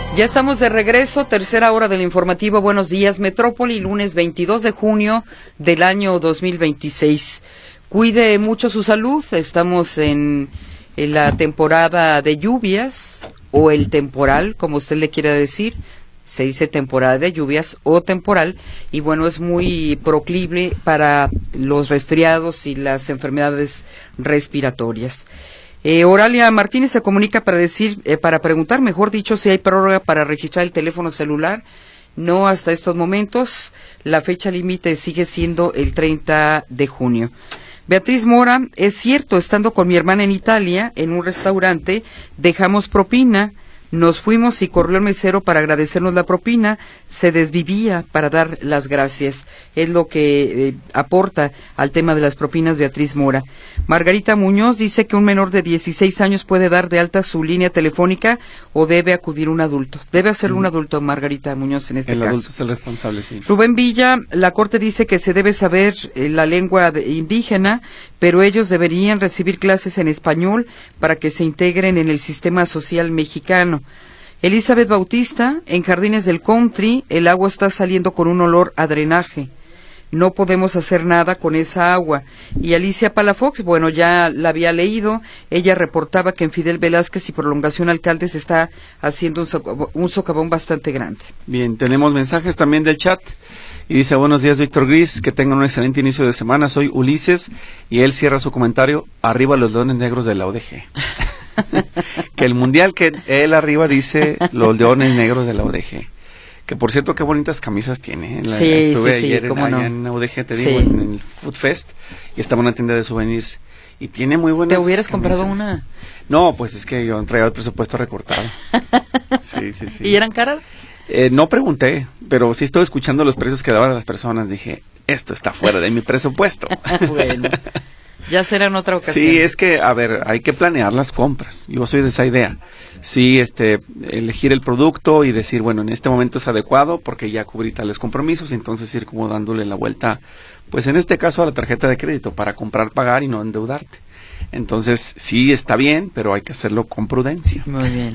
Ya estamos de regreso, tercera hora del informativo Buenos Días Metrópoli, lunes 22 de junio del año 2026. Cuide mucho su salud, estamos en la temporada de lluvias, o el temporal, como usted le quiera decir. Se dice temporada de lluvias o temporal, y bueno, es muy proclive para los resfriados y las enfermedades respiratorias. Oralia Martínez se comunica para preguntar, mejor dicho, si hay prórroga para registrar el teléfono celular. No hasta estos momentos, la fecha límite sigue siendo el 30 de junio. Beatriz Mora, es cierto, estando con mi hermana en Italia, en un restaurante, dejamos propina. Nos fuimos y corrió el mesero para agradecernos la propina, se desvivía para dar las gracias. Es lo que aporta al tema de las propinas Beatriz Mora. Margarita Muñoz dice que un menor de 16 años puede dar de alta su línea telefónica o debe acudir un adulto. Debe hacerlo un adulto, Margarita Muñoz, en este caso. El adulto es el responsable, sí. Rubén Villa, la Corte dice que se debe saber la lengua indígena, pero ellos deberían recibir clases en español para que se integren en el sistema social mexicano. Elizabeth Bautista, en Jardines del Country, el agua está saliendo con un olor a drenaje. No podemos hacer nada con esa agua. Y Alicia Palafox, bueno, ya la había leído, ella reportaba que en Fidel Velázquez y Prolongación Alcalde se está haciendo un socavón bastante grande. Bien, tenemos mensajes también del chat. Y dice, buenos días, Víctor Gris, que tengan un excelente inicio de semana. Soy Ulises, y él cierra su comentario, arriba los Leones Negros de la ODG. Que el mundial que él arriba dice, los Leones Negros de la ODG. Que por cierto, qué bonitas camisas tiene. Estuve ayer en ODG, te digo, en el Food Fest, y estaba en una tienda de souvenirs. Y tiene muy buenas ¿Te hubieras camisas. comprado una? No, pues es que yo traía el presupuesto recortado. Sí. ¿Y eran caras? No pregunté, pero sí estoy escuchando los precios que daban a las personas. Dije, esto está fuera de mi presupuesto. Bueno, ya será en otra ocasión. Sí, es que, a ver, hay que planear las compras. Yo soy de esa idea. Sí, elegir el producto y decir, bueno, en este momento es adecuado porque ya cubrí tales compromisos, y entonces ir como dándole la vuelta, pues en este caso a la tarjeta de crédito, para comprar, pagar y no endeudarte. Entonces, sí está bien, pero hay que hacerlo con prudencia. Muy bien.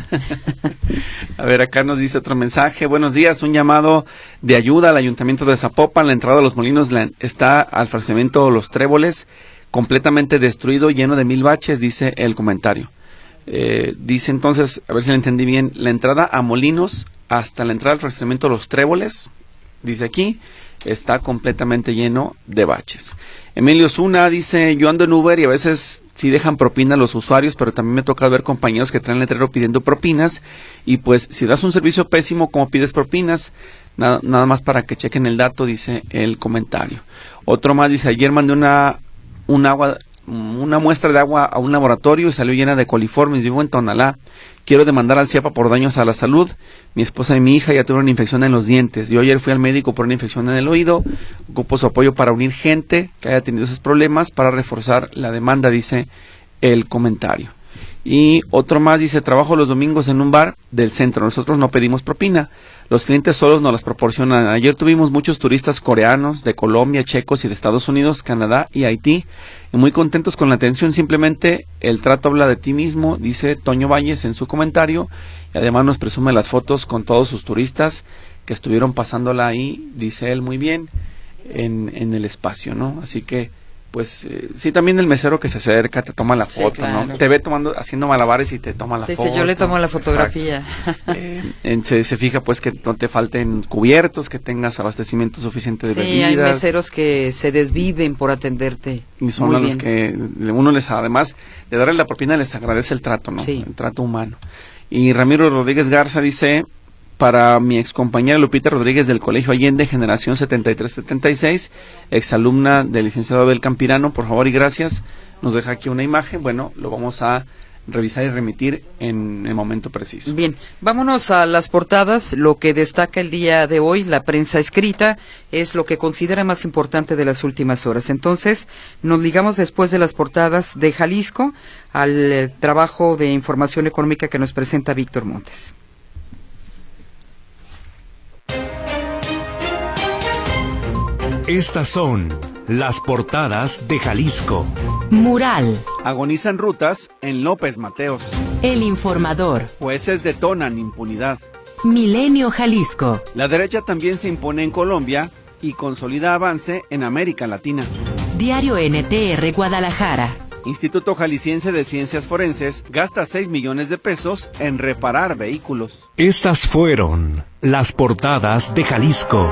A ver, acá nos dice otro mensaje. Buenos días, un llamado de ayuda al Ayuntamiento de Zapopan. La entrada a Los Molinos está al fraccionamiento Los Tréboles, completamente destruido, lleno de 1000 baches, dice el comentario. Dice entonces, a ver si le entendí bien, la entrada a Molinos hasta la entrada al fraccionamiento Los Tréboles, dice aquí, está completamente lleno de baches. Emilio Zuna dice, yo ando en Uber y a veces sí dejan propina a los usuarios, pero también me toca ver compañeros que traen letrero pidiendo propinas, y pues si das un servicio pésimo, ¿cómo pides propinas? Nada más para que chequen el dato, dice el comentario. Otro más dice, ayer mandé una muestra de agua a un laboratorio y salió llena de coliformes. Vivo en Tonalá. Quiero demandar al CIEPA por daños a la salud. Mi esposa y mi hija ya tuvieron una infección en los dientes. Yo ayer fui al médico por una infección en el oído. Ocupo su apoyo para unir gente que haya tenido esos problemas para reforzar la demanda, dice el comentario. Y otro más dice, trabajo los domingos en un bar del centro. Nosotros no pedimos propina. Los clientes solos nos las proporcionan. Ayer tuvimos muchos turistas coreanos, de Colombia, checos y de Estados Unidos, Canadá y Haití. Y muy contentos con la atención. Simplemente el trato habla de ti mismo, dice Toño Valles en su comentario. Y además nos presume las fotos con todos sus turistas que estuvieron pasándola ahí, dice él muy bien, en el espacio, ¿no? Así que pues sí, también el mesero que se acerca, te toma la foto, sí, claro, ¿no? Te ve haciendo malabares y te toma la foto. Dice, yo le tomo la fotografía. Se fija pues que no te falten cubiertos, que tengas abastecimiento suficiente de bebidas. Sí, hay meseros que se desviven por atenderte. Y son muy a los que uno además de darle la propina, les agradece el trato, ¿no? Sí. El trato humano. Y Ramiro Rodríguez Garza dice, para mi excompañera Lupita Rodríguez del Colegio Allende, generación 73-76, exalumna del licenciado Abel Campirano, por favor y gracias, nos deja aquí una imagen. Bueno, lo vamos a revisar y remitir en el momento preciso. Bien, vámonos a las portadas. Lo que destaca el día de hoy, la prensa escrita, es lo que considera más importante de las últimas horas. Entonces, nos ligamos después de las portadas de Jalisco al trabajo de información económica que nos presenta Víctor Montes. Estas son las portadas de Jalisco. Mural. Agonizan rutas en López Mateos. El Informador. Jueces detonan impunidad. Milenio Jalisco. La derecha también se impone en Colombia y consolida avance en América Latina. Diario NTR Guadalajara. Instituto Jalisciense de Ciencias Forenses gasta 6 millones de pesos en reparar vehículos. Estas fueron las portadas de Jalisco.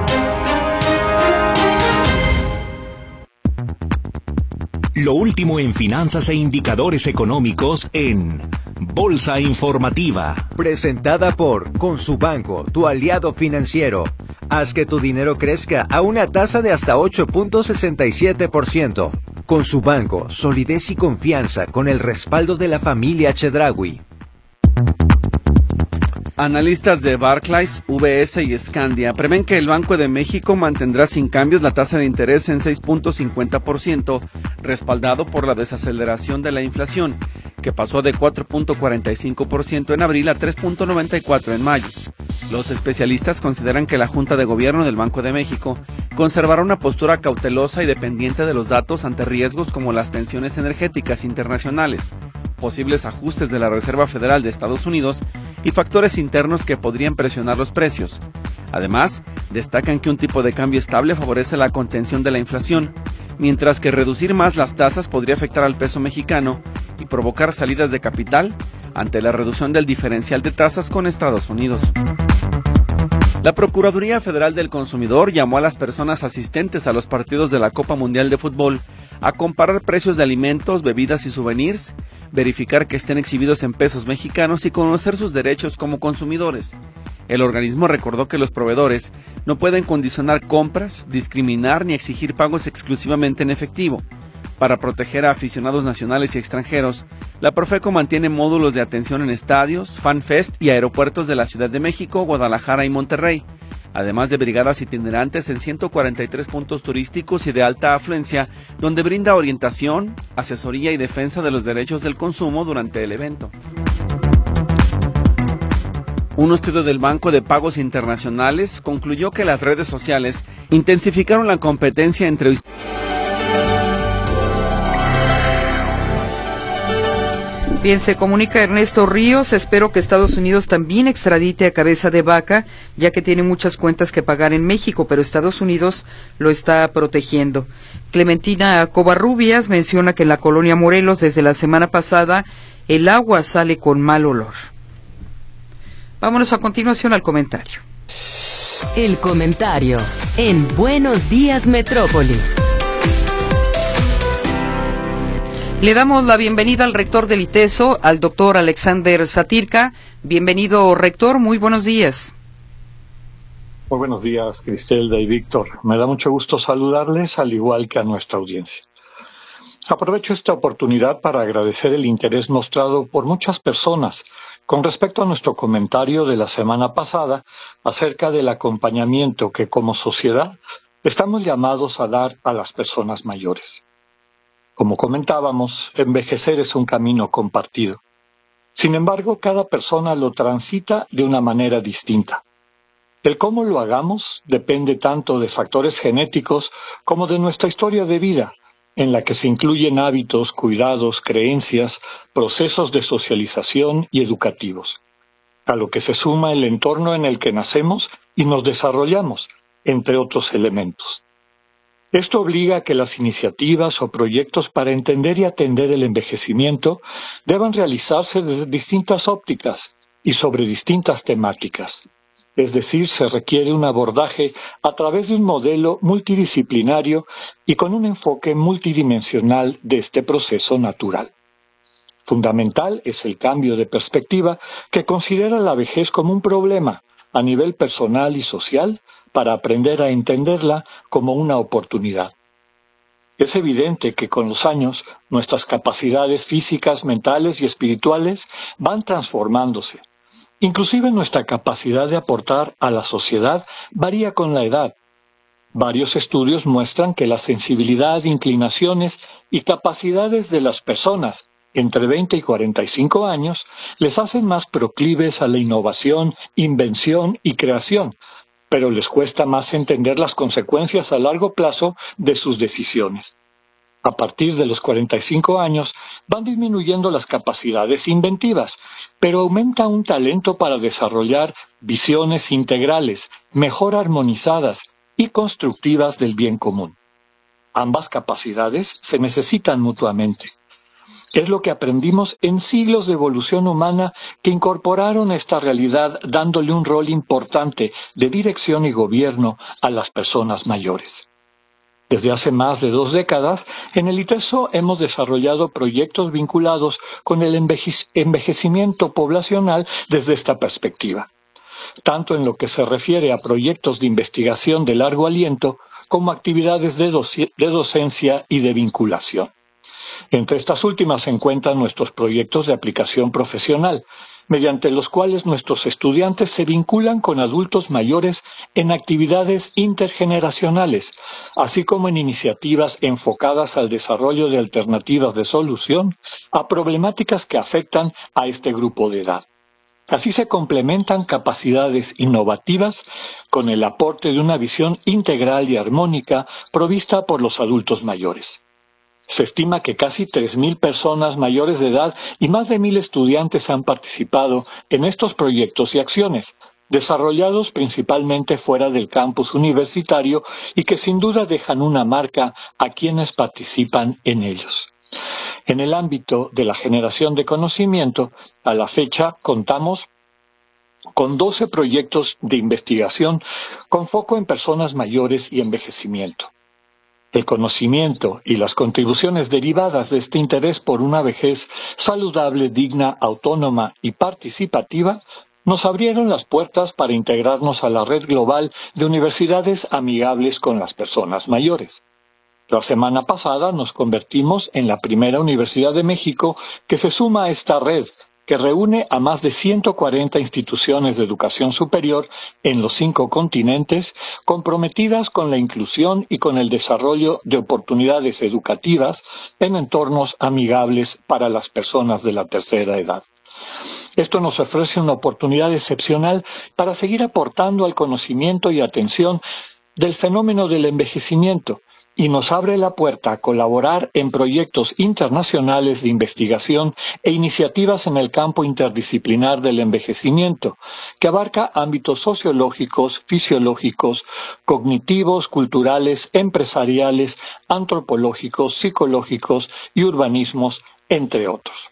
Lo último en finanzas e indicadores económicos en Bolsa Informativa. Presentada por Consubanco, tu aliado financiero. Haz que tu dinero crezca a una tasa de hasta 8.67%. Consubanco, solidez y confianza con el respaldo de la familia Chedraui. Analistas de Barclays, UBS y Scandia prevén que el Banco de México mantendrá sin cambios la tasa de interés en 6.50%, respaldado por la desaceleración de la inflación, que pasó de 4.45% en abril a 3.94% en mayo. Los especialistas consideran que la Junta de Gobierno del Banco de México conservará una postura cautelosa y dependiente de los datos ante riesgos como las tensiones energéticas internacionales, posibles ajustes de la Reserva Federal de Estados Unidos y factores internos que podrían presionar los precios. Además, destacan que un tipo de cambio estable favorece la contención de la inflación, mientras que reducir más las tasas podría afectar al peso mexicano y provocar salidas de capital ante la reducción del diferencial de tasas con Estados Unidos. La Procuraduría Federal del Consumidor llamó a las personas asistentes a los partidos de la Copa Mundial de Fútbol a comparar precios de alimentos, bebidas y souvenirs, verificar que estén exhibidos en pesos mexicanos y conocer sus derechos como consumidores. El organismo recordó que los proveedores no pueden condicionar compras, discriminar ni exigir pagos exclusivamente en efectivo. Para proteger a aficionados nacionales y extranjeros, la Profeco mantiene módulos de atención en estadios, FanFest y aeropuertos de la Ciudad de México, Guadalajara y Monterrey, además de brigadas itinerantes en 143 puntos turísticos y de alta afluencia, donde brinda orientación, asesoría y defensa de los derechos del consumo durante el evento. Un estudio del Banco de Pagos Internacionales concluyó que las redes sociales intensificaron la competencia entre... Bien, se comunica Ernesto Ríos, espero que Estados Unidos también extradite a Cabeza de Vaca, ya que tiene muchas cuentas que pagar en México, pero Estados Unidos lo está protegiendo. Clementina Covarrubias menciona que en la colonia Morelos desde la semana pasada el agua sale con mal olor. Vámonos a continuación al comentario. El comentario en Buenos Días Metrópoli. Le damos la bienvenida al rector del ITESO, al doctor Alexander Satirka. Bienvenido, rector, muy buenos días. Muy buenos días, Griselda y Víctor. Me da mucho gusto saludarles, al igual que a nuestra audiencia. Aprovecho esta oportunidad para agradecer el interés mostrado por muchas personas con respecto a nuestro comentario de la semana pasada acerca del acompañamiento que como sociedad estamos llamados a dar a las personas mayores. Como comentábamos, envejecer es un camino compartido. Sin embargo, cada persona lo transita de una manera distinta. El cómo lo hagamos depende tanto de factores genéticos como de nuestra historia de vida, en la que se incluyen hábitos, cuidados, creencias, procesos de socialización y educativos, a lo que se suma el entorno en el que nacemos y nos desarrollamos, entre otros elementos. Esto obliga a que las iniciativas o proyectos para entender y atender el envejecimiento deban realizarse desde distintas ópticas y sobre distintas temáticas. Es decir, se requiere un abordaje a través de un modelo multidisciplinario y con un enfoque multidimensional de este proceso natural. Fundamental es el cambio de perspectiva que considera la vejez como un problema a nivel personal y social para aprender a entenderla como una oportunidad. Es evidente que con los años nuestras capacidades físicas, mentales y espirituales van transformándose. Inclusive nuestra capacidad de aportar a la sociedad varía con la edad. Varios estudios muestran que la sensibilidad, inclinaciones y capacidades de las personas entre 20 y 45 años les hacen más proclives a la innovación, invención y creación, pero les cuesta más entender las consecuencias a largo plazo de sus decisiones. A partir de los 45 años van disminuyendo las capacidades inventivas, pero aumenta un talento para desarrollar visiones integrales, mejor armonizadas y constructivas del bien común. Ambas capacidades se necesitan mutuamente. Es lo que aprendimos en siglos de evolución humana que incorporaron esta realidad dándole un rol importante de dirección y gobierno a las personas mayores. Desde hace más de 2 décadas, en el ITESO hemos desarrollado proyectos vinculados con el envejecimiento poblacional desde esta perspectiva, tanto en lo que se refiere a proyectos de investigación de largo aliento como actividades de docencia y de vinculación. Entre estas últimas se encuentran nuestros proyectos de aplicación profesional, mediante los cuales nuestros estudiantes se vinculan con adultos mayores en actividades intergeneracionales, así como en iniciativas enfocadas al desarrollo de alternativas de solución a problemáticas que afectan a este grupo de edad. Así se complementan capacidades innovativas con el aporte de una visión integral y armónica provista por los adultos mayores. Se estima que casi 3.000 personas mayores de edad y más de 1.000 estudiantes han participado en estos proyectos y acciones, desarrollados principalmente fuera del campus universitario y que sin duda dejan una marca a quienes participan en ellos. En el ámbito de la generación de conocimiento, a la fecha contamos con 12 proyectos de investigación con foco en personas mayores y envejecimiento. El conocimiento y las contribuciones derivadas de este interés por una vejez saludable, digna, autónoma y participativa nos abrieron las puertas para integrarnos a la red global de universidades amigables con las personas mayores. La semana pasada nos convertimos en la primera Universidad de México que se suma a esta red, que reúne a más de 140 instituciones de educación superior en los 5 continentes, comprometidas con la inclusión y con el desarrollo de oportunidades educativas en entornos amigables para las personas de la tercera edad. Esto nos ofrece una oportunidad excepcional para seguir aportando al conocimiento y atención del fenómeno del envejecimiento, y nos abre la puerta a colaborar en proyectos internacionales de investigación e iniciativas en el campo interdisciplinar del envejecimiento, que abarca ámbitos sociológicos, fisiológicos, cognitivos, culturales, empresariales, antropológicos, psicológicos y urbanismos, entre otros.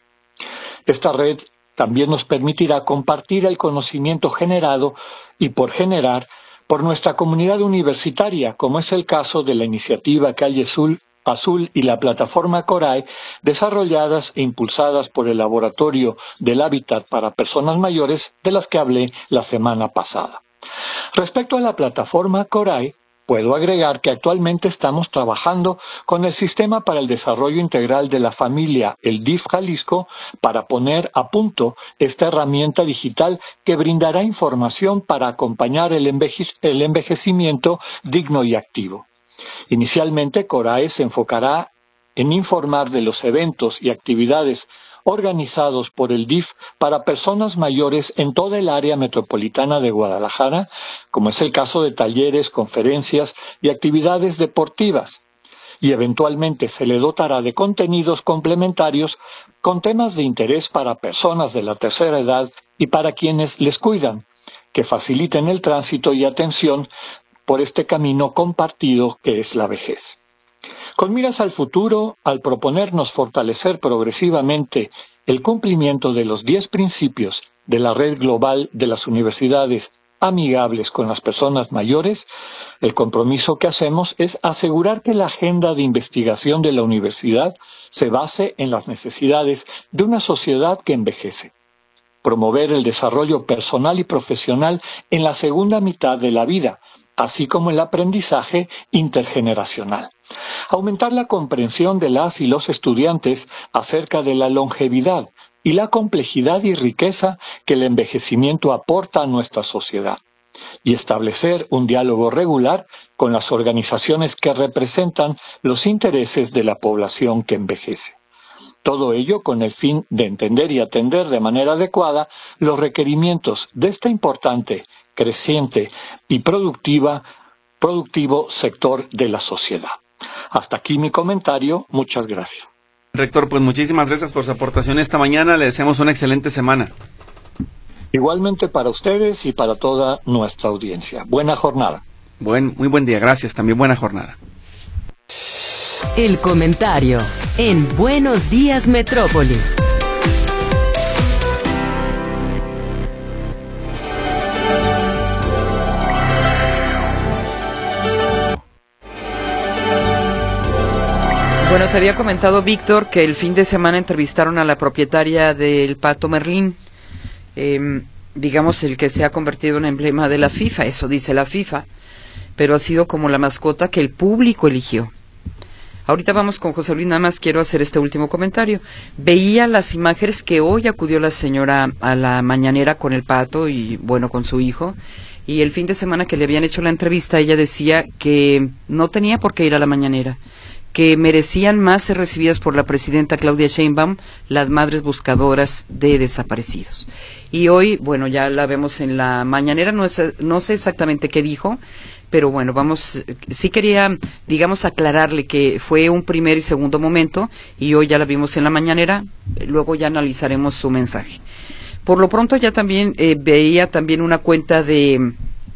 Esta red también nos permitirá compartir el conocimiento generado y por generar por nuestra comunidad universitaria, como es el caso de la iniciativa Calle Azul y la plataforma Coray, desarrolladas e impulsadas por el Laboratorio del Hábitat para Personas Mayores, de las que hablé la semana pasada. Respecto a la plataforma Coray, puedo agregar que actualmente estamos trabajando con el Sistema para el Desarrollo Integral de la Familia, el DIF Jalisco, para poner a punto esta herramienta digital que brindará información para acompañar el envejecimiento digno y activo. Inicialmente, Coray se enfocará en informar de los eventos y actividades organizados por el DIF para personas mayores en toda el área metropolitana de Guadalajara, como es el caso de talleres, conferencias y actividades deportivas, y eventualmente se le dotará de contenidos complementarios con temas de interés para personas de la tercera edad y para quienes les cuidan, que faciliten el tránsito y atención por este camino compartido que es la vejez. Con miras al futuro, al proponernos fortalecer progresivamente el cumplimiento de los 10 principios de la red global de las universidades amigables con las personas mayores, el compromiso que hacemos es asegurar que la agenda de investigación de la universidad se base en las necesidades de una sociedad que envejece. Promover el desarrollo personal y profesional en la segunda mitad de la vida, así como el aprendizaje intergeneracional. Aumentar la comprensión de las y los estudiantes acerca de la longevidad y la complejidad y riqueza que el envejecimiento aporta a nuestra sociedad. Y establecer un diálogo regular con las organizaciones que representan los intereses de la población que envejece. Todo ello con el fin de entender y atender de manera adecuada los requerimientos de este importante, creciente y productivo sector de la sociedad. Hasta aquí mi comentario. Muchas gracias. Rector, pues muchísimas gracias por su aportación esta mañana. Le deseamos una excelente semana. Igualmente para ustedes y para toda nuestra audiencia. Buena jornada. Muy buen día, gracias. También buena jornada. El comentario en Buenos Días Metrópoli. Bueno, te había comentado, Víctor, que el fin de semana entrevistaron a la propietaria del Pato Merlín, digamos el que se ha convertido en emblema de la FIFA, eso dice la FIFA, pero ha sido como la mascota que el público eligió. Ahorita vamos con José Luis, nada más quiero hacer este último comentario. Veía las imágenes que hoy acudió la señora a la mañanera con el Pato y, bueno, con su hijo, y el fin de semana que le habían hecho la entrevista, ella decía que no tenía por qué ir a la mañanera, que merecían más ser recibidas por la presidenta Claudia Sheinbaum, las madres buscadoras de desaparecidos. Y hoy, bueno, ya la vemos en la mañanera, no sé exactamente qué dijo, pero bueno, sí quería, digamos, aclararle que fue un primer y segundo momento, y hoy ya la vimos en la mañanera, luego ya analizaremos su mensaje. Por lo pronto ya también veía también una cuenta de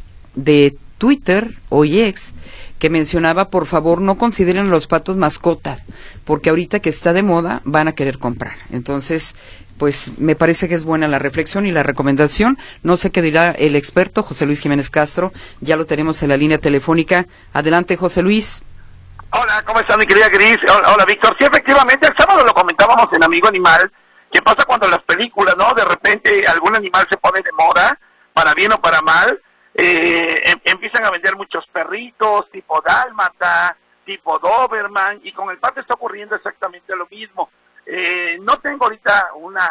Twitter, hoy ex, que mencionaba, por favor, no consideren a los patos mascotas, porque ahorita que está de moda van a querer comprar. Entonces, pues me parece que es buena la reflexión y la recomendación. No sé qué dirá el experto, José Luis Jiménez Castro, ya lo tenemos en la línea telefónica. Adelante, José Luis. Hola, ¿cómo está mi querida Gris? Hola, Víctor. Sí, efectivamente, el sábado lo comentábamos en Amigo Animal. ¿Qué pasa cuando las películas, no? De repente algún animal se pone de moda, para bien o para mal. Empiezan a vender muchos perritos, tipo dálmata, tipo doberman, y con el pato está ocurriendo exactamente lo mismo. No tengo ahorita una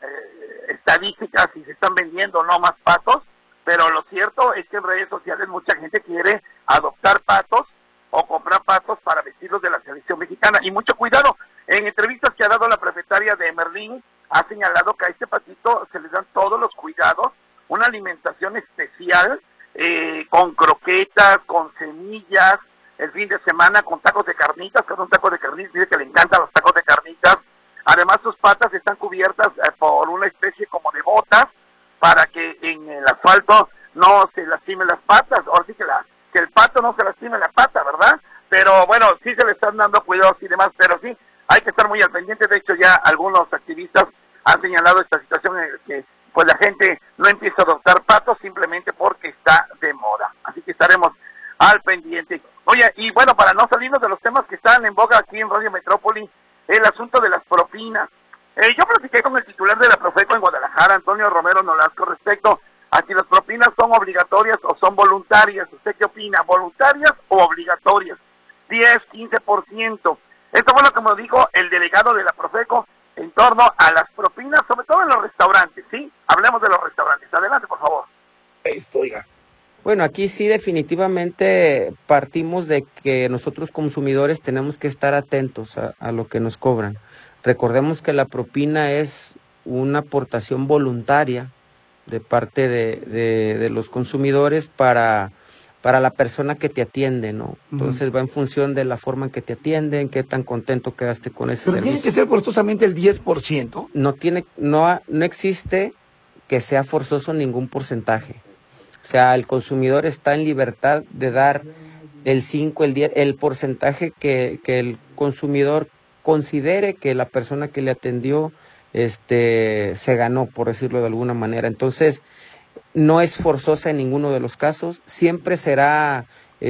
estadística si se están vendiendo o no más patos, pero lo cierto es que en redes sociales mucha gente quiere adoptar patos o comprar patos para vestirlos de la selección mexicana. Y mucho cuidado, en entrevistas que ha dado la propietaria de Merlín, ha señalado que a este patito se les dan todos los cuidados, una alimentación especial, con croquetas, con semillas, el fin de semana con tacos de carnitas, con un taco de carnitas, dice que le encantan los tacos de carnitas. Además sus patas están cubiertas por una especie como de botas, para que en el asfalto no se lastimen las patas, o sí que el pato no se lastime la pata, ¿verdad? Pero bueno, sí se le están dando cuidados y demás, pero sí, hay que estar muy al pendiente. De hecho ya algunos activistas han señalado esta situación en la que pues la gente no empieza a adoptar patos simplemente porque está de moda. Así que estaremos al pendiente. Oye, y bueno, para no salirnos de los temas que están en boga aquí en Radio Metrópoli, el asunto de las propinas. Yo platiqué con el titular de la Profeco en Guadalajara, Antonio Romero Nolasco, respecto a si las propinas son obligatorias o son voluntarias. ¿Usted qué opina? ¿Voluntarias o obligatorias? 10, 15%. Esto fue lo que me dijo el delegado de la Profeco en torno a las propinas, sobre todo en los restaurantes, ¿sí? Hablemos de los restaurantes. Adelante, por favor. Oiga. Bueno, aquí sí definitivamente partimos de que nosotros consumidores tenemos que estar atentos a lo que nos cobran. Recordemos que la propina es una aportación voluntaria de parte de los consumidores para la persona que te atiende, ¿no? Entonces va en función de la forma en que te atienden, qué tan contento quedaste con ese servicio. ¿Pero tiene que ser forzosamente el 10%? No existe que sea forzoso ningún porcentaje. O sea, el consumidor está en libertad de dar el 5, el 10, el porcentaje que el consumidor considere que la persona que le atendió se ganó, por decirlo de alguna manera. Entonces, no es forzosa en ninguno de los casos, siempre será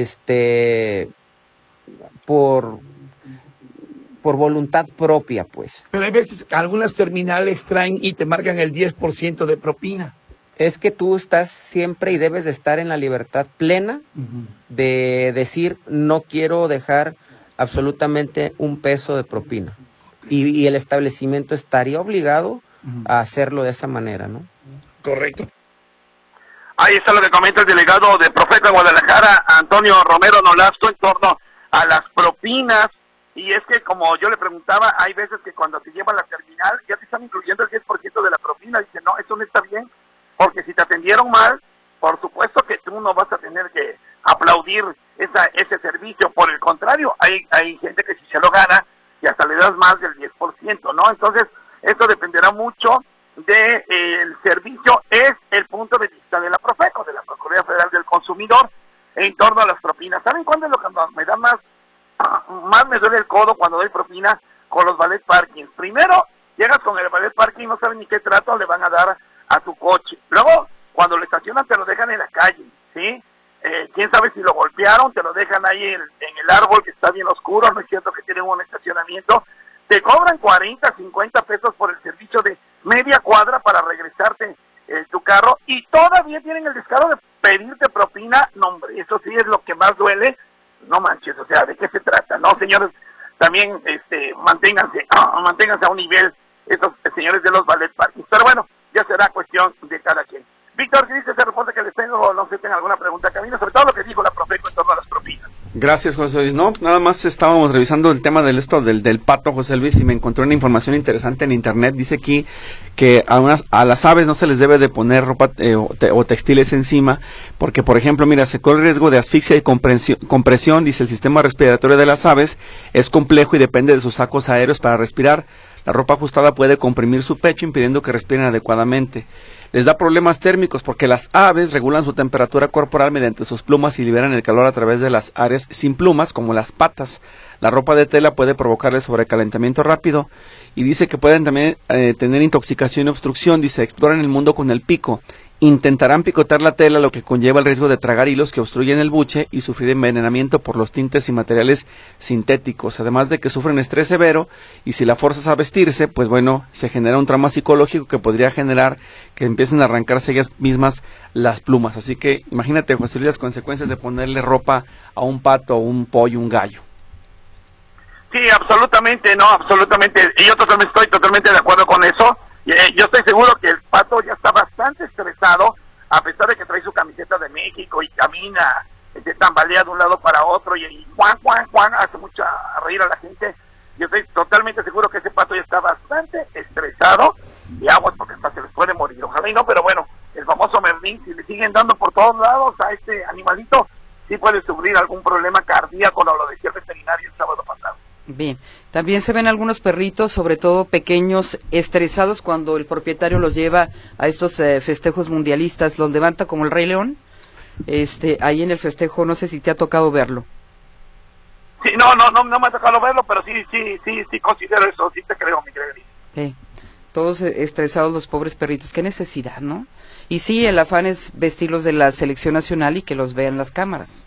por voluntad propia, pues. Pero hay veces que algunas terminales traen y te marcan el 10% de propina. Es que tú estás siempre y debes de estar en la libertad plena de decir, no quiero dejar absolutamente un peso de propina. Y el establecimiento estaría obligado a hacerlo de esa manera, ¿no? Correcto. Ahí está lo que comenta el delegado de Profeco en Guadalajara, Antonio Romero Nolasco, en torno a las propinas. Y es que, como yo le preguntaba, hay veces que cuando te llevan a la terminal ya te están incluyendo el 10% de la propina. Dice, no, eso no está bien, porque si te atendieron mal, por supuesto que tú no vas a tener que aplaudir ese servicio. Por el contrario, hay gente que si se lo gana y hasta le das más del 10%, ¿no? Entonces, esto dependerá mucho del servicio. Es el punto de vista de la Profeco, de la Procuraduría Federal del Consumidor, en torno a las propinas. ¿Saben cuándo es lo que me da más me duele el codo cuando doy propina? Con los valet parking. Primero, llegas con el valet parking, no saben ni qué trato le van a dar a tu coche. Luego, cuando lo estacionan, te lo dejan en la calle, ¿sí? Quién sabe si lo golpearon, te lo dejan ahí en el árbol que está bien oscuro, no es cierto que tienen un estacionamiento. Te cobran 40, 50 pesos por el servicio de media cuadra para regresarte tu carro, y todavía tienen el descaro de pedirte propina. No, hombre, eso sí es lo que más duele. No manches, o sea, ¿de qué se trata? No, señores, también manténganse a un nivel estos señores de los valet parking. Pero bueno, ya será cuestión de cada quien. Víctor, ¿qué dice ese reporte que les tengo? No sé si tengan alguna pregunta, Camino, sobre todo lo que dijo la Profeco en torno a las propinas. Gracias, José Luis. No, nada más estábamos revisando el tema del pato, José Luis, y me encontré una información interesante en internet. Dice aquí que a las aves no se les debe de poner ropa o textiles encima, porque, por ejemplo, mira, se corre riesgo de asfixia y compresión. Dice, el sistema respiratorio de las aves es complejo y depende de sus sacos aéreos para respirar. La ropa ajustada puede comprimir su pecho, impidiendo que respiren adecuadamente. Les da problemas térmicos porque las aves regulan su temperatura corporal mediante sus plumas y liberan el calor a través de las áreas sin plumas, como las patas. La ropa de tela puede provocarles sobrecalentamiento rápido, y dice que pueden también tener intoxicación y obstrucción. Dice, exploran el mundo con el pico. Intentarán picotear la tela, lo que conlleva el riesgo de tragar hilos que obstruyen el buche y sufrir envenenamiento por los tintes y materiales sintéticos, además de que sufren estrés severo, y si la forzas a vestirse, pues bueno, se genera un trauma psicológico que podría generar que empiecen a arrancarse ellas mismas las plumas. Así que imagínate, José Luis, las consecuencias de ponerle ropa a un pato, un pollo, un gallo. Sí, absolutamente, no, absolutamente, y yo estoy totalmente de acuerdo con eso. Yo estoy seguro que el pato ya está bastante estresado, a pesar de que trae su camiseta de México y camina, se tambalea de un lado para otro y Juan, hace mucho reír a la gente. Yo estoy totalmente seguro que ese pato ya está bastante estresado, y aguas porque hasta se les puede morir. Ojalá y no, pero bueno, el famoso Merlín, si le siguen dando por todos lados a este animalito, sí puede sufrir algún problema cardíaco, lo decía el veterinario el sábado pasado. Bien, también se ven algunos perritos, sobre todo pequeños, estresados cuando el propietario los lleva a estos festejos mundialistas, los levanta como el Rey León, ahí en el festejo, no sé si te ha tocado verlo. Sí, no me ha tocado verlo, pero sí considero eso, sí te creo, mi querida. Sí, todos estresados los pobres perritos, qué necesidad, ¿no? Y sí, el afán es vestirlos de la selección nacional y que los vean las cámaras.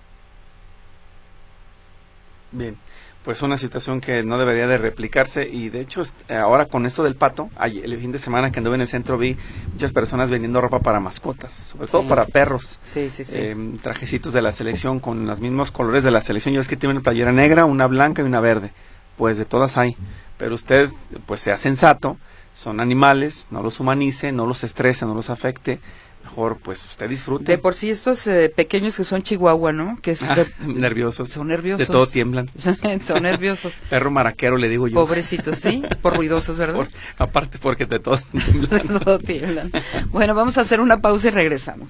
Bien. Pues una situación que no debería de replicarse, y de hecho ahora con esto del pato, el fin de semana que anduve en el centro vi muchas personas vendiendo ropa para mascotas, sobre todo para perros. Sí. Trajecitos de la selección con los mismos colores de la selección. Ya es que tienen una playera negra, una blanca y una verde. Pues de todas hay. Pero usted pues sea sensato, son animales, no los humanice, no los estrese, no los afecte. Mejor, pues, usted disfrute. De por sí estos pequeños que son chihuahua, ¿no? Que es nerviosos. Son nerviosos. De todo tiemblan. Son nerviosos. Perro maraquero, le digo yo. Pobrecitos, sí, por ruidosos, ¿verdad? Aparte porque de todos tiemblan. Todo tiemblan. Bueno, vamos a hacer una pausa y regresamos.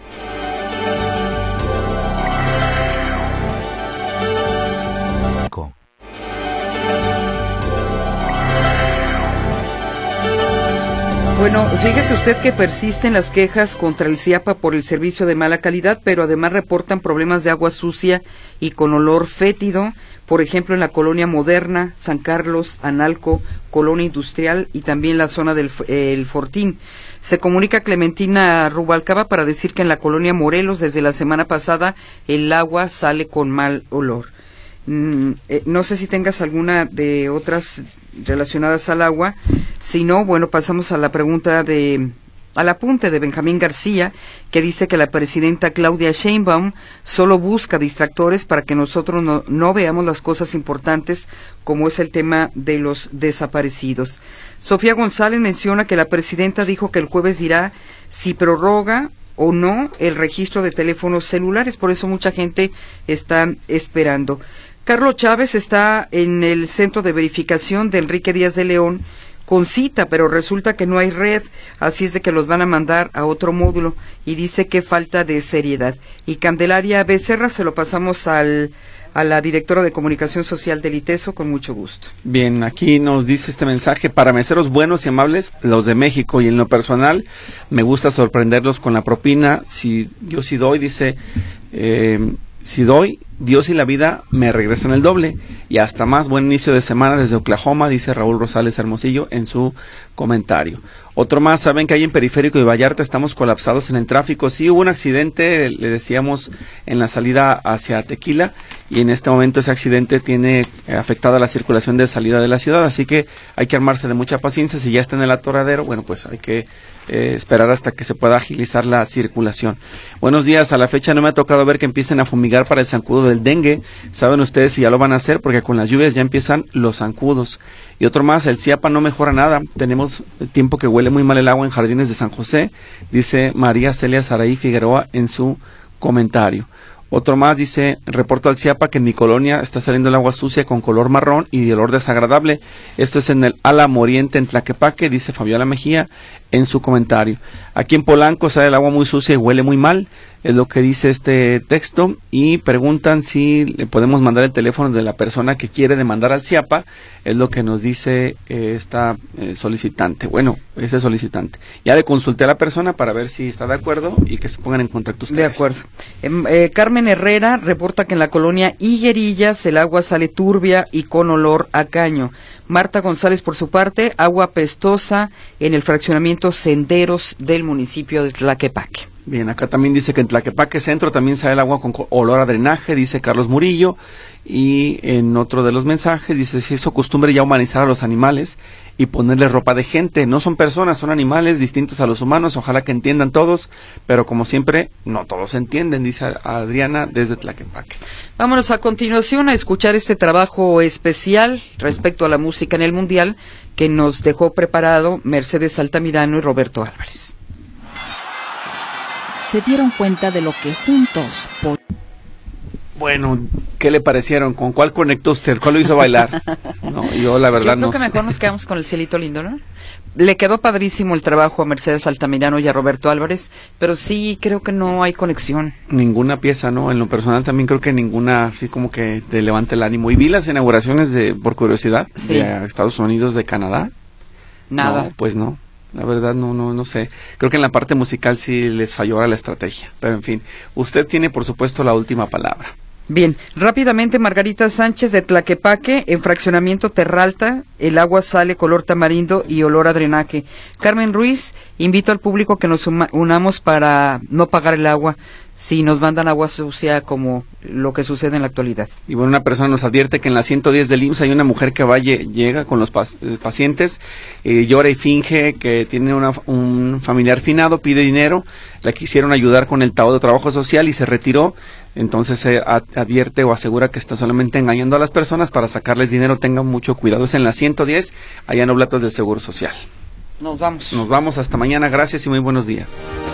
Bueno, fíjese usted que persisten las quejas contra el CIAPA por el servicio de mala calidad, pero además reportan problemas de agua sucia y con olor fétido, por ejemplo en la colonia Moderna, San Carlos, Analco, Colonia Industrial y también la zona del el Fortín. Se comunica Clementina Rubalcaba para decir que en la colonia Morelos desde la semana pasada el agua sale con mal olor. No sé si tengas alguna de otras relacionadas al agua. Si no, bueno, pasamos a la pregunta al apunte de Benjamín García, que dice que la presidenta Claudia Sheinbaum solo busca distractores para que nosotros no veamos las cosas importantes, como es el tema de los desaparecidos. Sofía González menciona que la presidenta dijo que el jueves dirá si prorroga o no el registro de teléfonos celulares, por eso mucha gente está esperando. Carlos Chávez está en el centro de verificación de Enrique Díaz de León con cita, pero resulta que no hay red, así es de que los van a mandar a otro módulo, y dice que falta de seriedad. Y Candelaria Becerra se lo pasamos a la directora de Comunicación Social del ITESO con mucho gusto. Bien, aquí nos dice este mensaje: para meseros buenos y amables, los de México, y en lo personal me gusta sorprenderlos con la propina. Si yo sí doy, dice, si doy, Dios y la vida me regresan el doble, y hasta más. Buen inicio de semana desde Oklahoma, dice Raúl Rosales Hermosillo en su comentario. Otro más: saben que ahí en Periférico y Vallarta estamos colapsados en el tráfico. Sí, hubo un accidente, le decíamos, en la salida hacia Tequila, y en este momento ese accidente tiene afectada la circulación de salida de la ciudad, así que hay que armarse de mucha paciencia. Si ya está en el atoradero, bueno, pues hay que esperar hasta que se pueda agilizar la circulación. Buenos días, a la fecha no me ha tocado ver que empiecen a fumigar para el zancudo del dengue. ¿Saben ustedes si ya lo van a hacer? Porque con las lluvias ya empiezan los zancudos. Y otro más: el CIAPA no mejora nada, tenemos tiempo que huele muy mal el agua en Jardines de San José, dice María Celia Saraí Figueroa en su comentario. Otro más dice: reporto al CIAPA que en mi colonia está saliendo el agua sucia con color marrón y de olor desagradable. Esto es en el Álamo Oriente, en Tlaquepaque, dice Fabiola Mejía en su comentario. Aquí en Polanco sale el agua muy sucia y huele muy mal, es lo que dice este texto, y preguntan si le podemos mandar el teléfono de la persona que quiere demandar al CIAPA, es lo que nos dice esta solicitante. Bueno, ese solicitante. Ya le consulté a la persona para ver si está de acuerdo y que se pongan en contacto ustedes. De acuerdo. Carmen Herrera reporta que en la colonia Higuerillas el agua sale turbia y con olor a caño. Marta González, por su parte, agua apestosa en el fraccionamiento Senderos del municipio de Tlaquepaque. Bien, acá también dice que en Tlaquepaque Centro también sale el agua con olor a drenaje, dice Carlos Murillo. Y en otro de los mensajes dice: si es costumbre ya humanizar a los animales y ponerles ropa de gente. No son personas, son animales distintos a los humanos. Ojalá que entiendan todos, pero como siempre, no todos entienden, dice Adriana desde Tlaquepaque. Vámonos a continuación a escuchar este trabajo especial respecto a la música en el Mundial que nos dejó preparado Mercedes Altamirano y Roberto Álvarez. Se dieron cuenta de lo que juntos... Bueno, ¿qué le parecieron? ¿Con cuál conectó usted? ¿Cuál lo hizo bailar? No, yo la verdad no. Yo creo que mejor nos quedamos con el Cielito Lindo, ¿no? Le quedó padrísimo el trabajo a Mercedes Altamirano y a Roberto Álvarez, pero sí creo que no hay conexión. Ninguna pieza, ¿no? En lo personal también creo que ninguna, así como que te levante el ánimo. Y vi las inauguraciones por curiosidad, sí, de Estados Unidos, de Canadá. Nada. No, pues no. La verdad no sé. Creo que en la parte musical sí les falló ahora la estrategia. Pero en fin, usted tiene por supuesto la última palabra. Bien, rápidamente, Margarita Sánchez de Tlaquepaque, en fraccionamiento Terralta, el agua sale color tamarindo y olor a drenaje. Carmen Ruiz, invito al público que nos unamos para no pagar el agua si nos mandan agua sucia como lo que sucede en la actualidad. Y bueno, una persona nos advierte que en la 110 del IMSS hay una mujer que llega con los pacientes, llora y finge que tiene un familiar finado, pide dinero, la quisieron ayudar con el Tao de Trabajo Social y se retiró. Entonces se advierte o asegura que está solamente engañando a las personas para sacarles dinero. Tengan mucho cuidado. Es en la 110, allá en Oblatos del Seguro Social. Nos vamos. Nos vamos, hasta mañana. Gracias y muy buenos días.